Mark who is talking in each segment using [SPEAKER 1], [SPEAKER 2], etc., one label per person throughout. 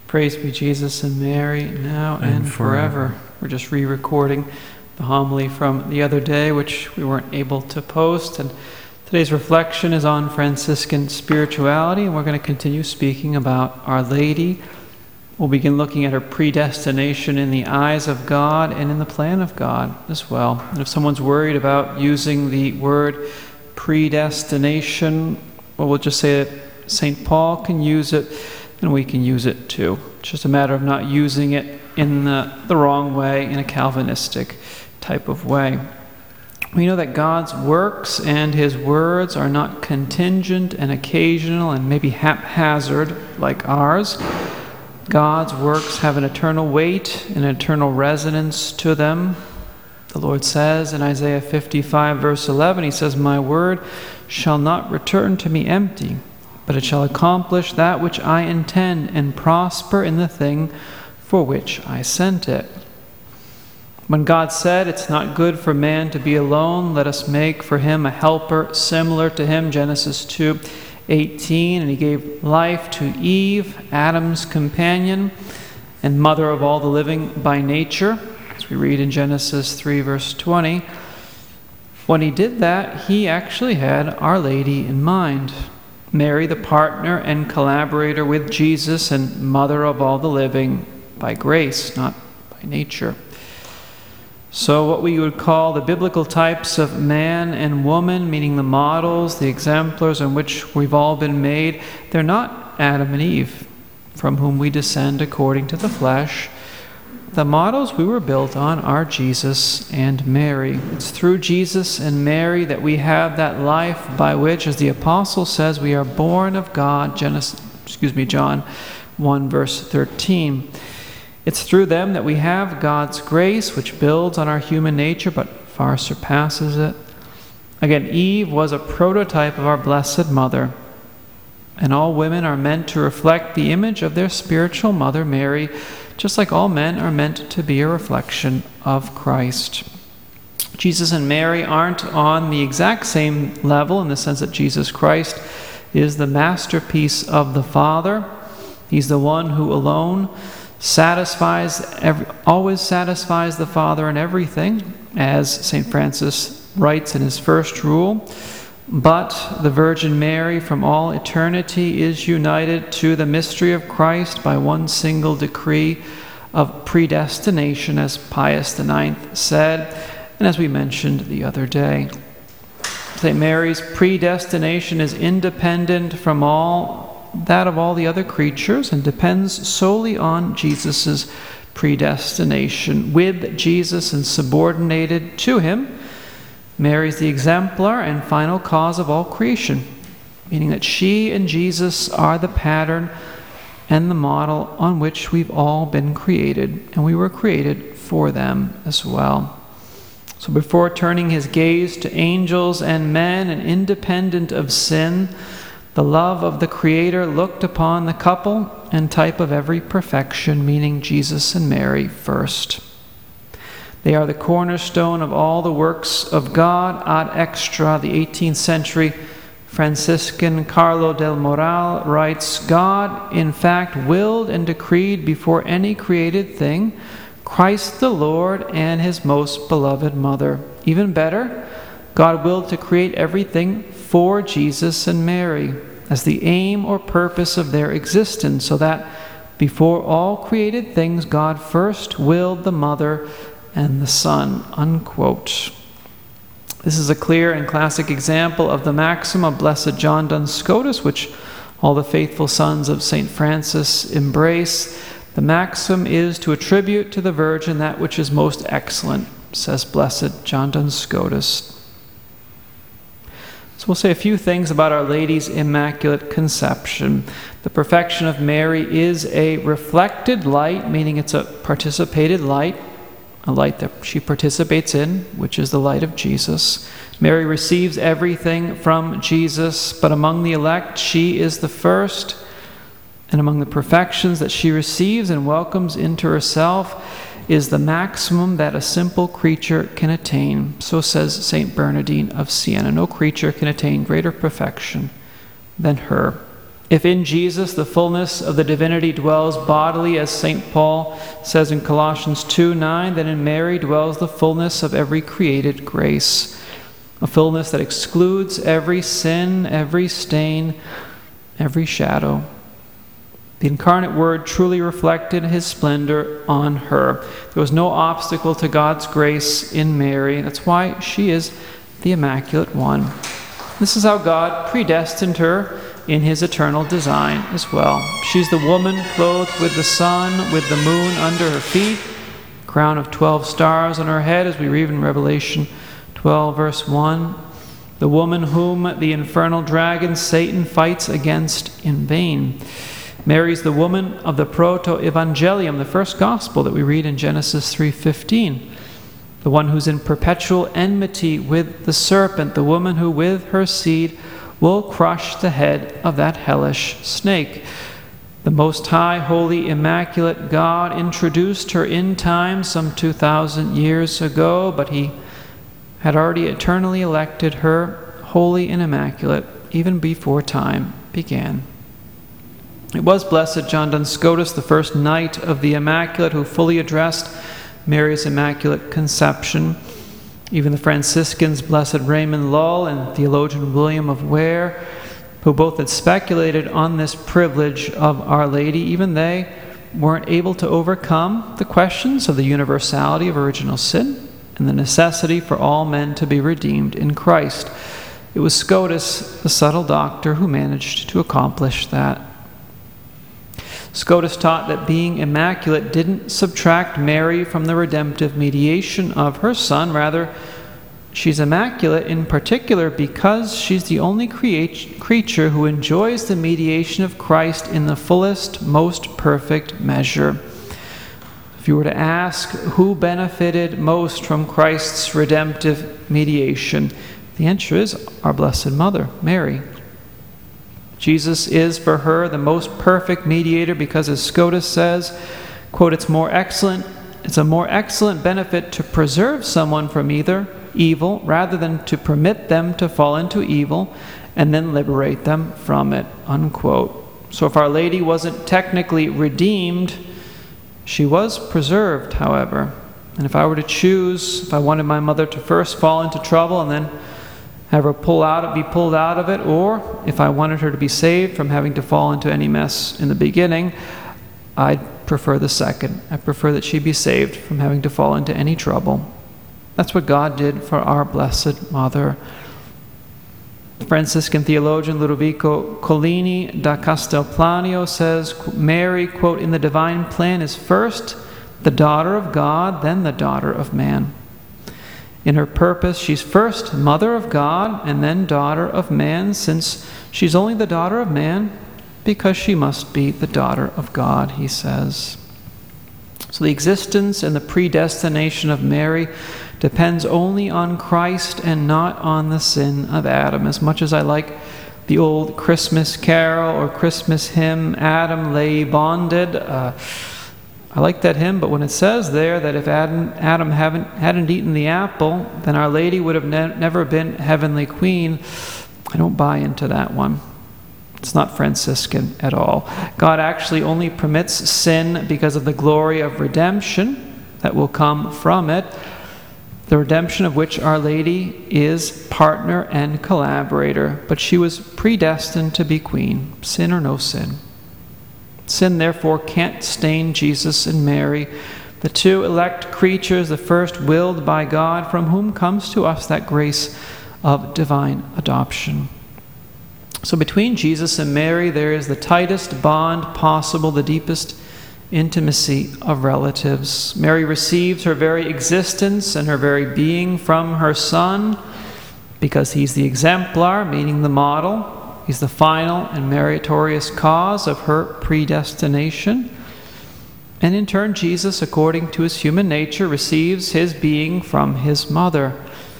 [SPEAKER 1] Praise be Jesus and Mary, now and forever. We're just re-recording the homily from the other day, which we weren't able to post. And today's reflection is on Franciscan spirituality, and we're going to continue speaking about Our Lady. We'll begin looking at her predestination in the eyes of God and in the plan of God as well. And if someone's worried about using the word predestination, well, we'll just say that St. Paul can use it, and we can use it too. It's just a matter of not using it in the wrong way, in a Calvinistic type of way. We know that God's works and His words are not contingent and occasional and maybe haphazard like ours. God's works have an eternal weight, an eternal resonance to them. The Lord says in Isaiah 55 verse 11, He says, "My word shall not return to me empty, but it shall accomplish that which I intend and prosper in the thing for which I sent it." When God said, "It's not good for man to be alone, let us make for him a helper similar to him," Genesis 2:18, and He gave life to Eve, Adam's companion and mother of all the living by nature, as we read in Genesis 3 verse 20. When He did that, He actually had Our Lady in mind. Mary, the partner and collaborator with Jesus and mother of all the living by grace, not by nature. So what we would call the biblical types of man and woman, meaning the models, the exemplars in which we've all been made, they're not Adam and Eve, from whom we descend according to the flesh. The models we were built on are Jesus and Mary. It's through Jesus and Mary that we have that life by which, as the Apostle says, we are born of God, John 1 verse 13. It's through them that we have God's grace, which builds on our human nature but far surpasses it. Again, Eve was a prototype of our Blessed Mother, and all women are meant to reflect the image of their spiritual mother, Mary, just like all men are meant to be a reflection of Christ. Jesus and Mary aren't on the exact same level in the sense that Jesus Christ is the masterpiece of the Father. He's the one who alone always satisfies the Father in everything, as St. Francis writes in his first rule. But the Virgin Mary from all eternity is united to the mystery of Christ by one single decree of predestination, as Pius IX said, and as we mentioned the other day. St. Mary's predestination is independent from that of all the other creatures and depends solely on Jesus' predestination. With Jesus and subordinated to Him, Mary is the exemplar and final cause of all creation, meaning that she and Jesus are the pattern and the model on which we've all been created, and we were created for them as well. So before turning His gaze to angels and men and independent of sin, the love of the Creator looked upon the couple and type of every perfection, meaning Jesus and Mary first. They are the cornerstone of all the works of God ad extra. The 18th century Franciscan Carlo del Moral writes, "God, in fact, willed and decreed before any created thing Christ the Lord and His most beloved Mother. Even better, God willed to create everything for Jesus and Mary as the aim or purpose of their existence, so that before all created things God first willed the Mother and the Son," unquote. This is a clear and classic example of the maxim of Blessed John Duns Scotus, which all the faithful sons of St. Francis embrace. The maxim is to attribute to the Virgin that which is most excellent, says Blessed John Duns Scotus. So we'll say a few things about Our Lady's Immaculate Conception. The perfection of Mary is a reflected light, meaning it's a participated light, a light that she participates in, which is the light of Jesus. Mary receives everything from Jesus, but among the elect, she is the first. And among the perfections that she receives and welcomes into herself is the maximum that a simple creature can attain. So says St. Bernardine of Siena. No creature can attain greater perfection than her. If in Jesus the fullness of the divinity dwells bodily, as St. Paul says in Colossians 2:9, then in Mary dwells the fullness of every created grace, a fullness that excludes every sin, every stain, every shadow. The incarnate Word truly reflected his splendor on her. There was no obstacle to God's grace in Mary. That's why she is the Immaculate One. This is how God predestined her in his eternal design as well. She's the woman clothed with the sun, with the moon under her feet, crown of 12 stars on her head, as we read in Revelation 12, verse 1. The woman whom the infernal dragon Satan fights against in vain. Mary's the woman of the proto-evangelium, the first gospel that we read in Genesis 3:15. The one who's in perpetual enmity with the serpent, the woman who with her seed will crush the head of that hellish snake. The Most High, Holy, Immaculate God introduced her in time some 2,000 years ago, but he had already eternally elected her holy and immaculate even before time began. It was Blessed John Duns Scotus, the first Knight of the Immaculate, who fully addressed Mary's Immaculate Conception. Even the Franciscans, Blessed Raymond Lull and theologian William of Ware, who both had speculated on this privilege of Our Lady, even they weren't able to overcome the questions of the universality of original sin and the necessity for all men to be redeemed in Christ. It was Scotus, the subtle doctor, who managed to accomplish that. Scotus taught that being immaculate didn't subtract Mary from the redemptive mediation of her Son. Rather, she's immaculate in particular because she's the only creature who enjoys the mediation of Christ in the fullest, most perfect measure. If you were to ask who benefited most from Christ's redemptive mediation, the answer is our Blessed Mother, Mary. Jesus is for her the most perfect mediator because, as Scotus says, quote, it's a more excellent benefit to preserve someone from either evil rather than to permit them to fall into evil and then liberate them from it, unquote. So if Our Lady wasn't technically redeemed, she was preserved, however. And if I were to choose, if I wanted my mother to first fall into trouble and then have her be pulled out of it, or if I wanted her to be saved from having to fall into any mess in the beginning, I'd prefer the second. I prefer that she be saved from having to fall into any trouble. That's what God did for our Blessed Mother. Franciscan theologian Ludovico Collini da Castelplanio says, Mary, quote, in the divine plan is first the daughter of God, then the daughter of man. In her purpose, she's first mother of God and then daughter of man, since she's only the daughter of man because she must be the daughter of God, he says. So the existence and the predestination of Mary depends only on Christ and not on the sin of Adam. As much as I like the old Christmas carol or Christmas hymn, Adam lay bonded, I like that hymn, but when it says there that if Adam hadn't eaten the apple, then Our Lady would have never been heavenly queen, I don't buy into that one. It's not Franciscan at all. God actually only permits sin because of the glory of redemption that will come from it, the redemption of which Our Lady is partner and collaborator. But she was predestined to be queen, sin or no sin. Sin, therefore, can't stain Jesus and Mary, the two elect creatures, the first willed by God, from whom comes to us that grace of divine adoption. So between Jesus and Mary, there is the tightest bond possible, the deepest intimacy of relatives. Mary receives her very existence and her very being from her Son because he's the exemplar, meaning the model. He's the final and meritorious cause of her predestination. And in turn, Jesus, according to his human nature, receives his being from his mother.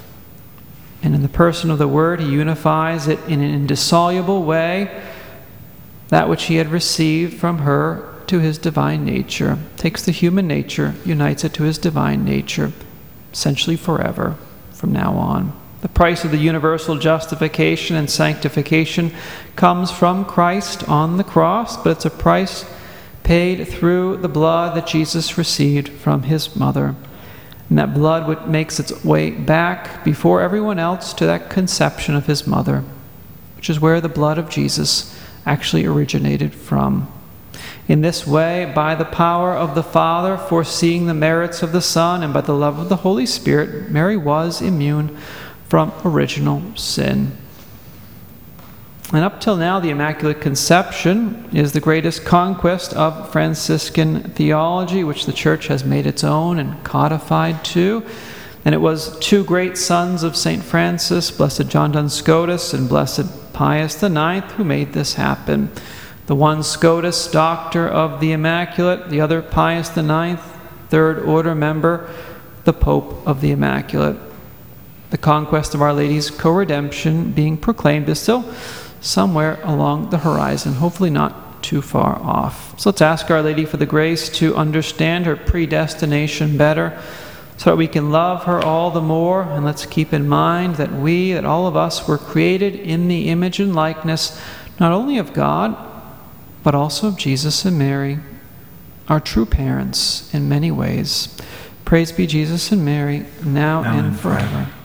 [SPEAKER 1] And in the person of the Word, he unifies it in an indissoluble way, that which he had received from her, to his divine nature. Takes the human nature, unites it to his divine nature, essentially forever, from now on. The price of the universal justification and sanctification comes from Christ on the cross, but it's a price paid through the blood that Jesus received from his mother. And that blood makes its way back before everyone else to that conception of his mother, which is where the blood of Jesus actually originated from. In this way, by the power of the Father, foreseeing the merits of the Son, and by the love of the Holy Spirit, Mary was immune from original sin. And up till now, the Immaculate Conception is the greatest conquest of Franciscan theology, which the Church has made its own and codified too. And it was two great sons of St. Francis, Blessed John Duns Scotus and Blessed Pius IX, who made this happen. The one Scotus, doctor of the Immaculate, the other Pius IX, Third Order member, the Pope of the Immaculate. The conquest of Our Lady's co-redemption being proclaimed is still somewhere along the horizon, hopefully not too far off. So let's ask Our Lady for the grace to understand her predestination better so that we can love her all the more. And let's keep in mind that all of us were created in the image and likeness, not only of God, but also of Jesus and Mary, our true parents in many ways. Praise be Jesus and Mary, now and forever.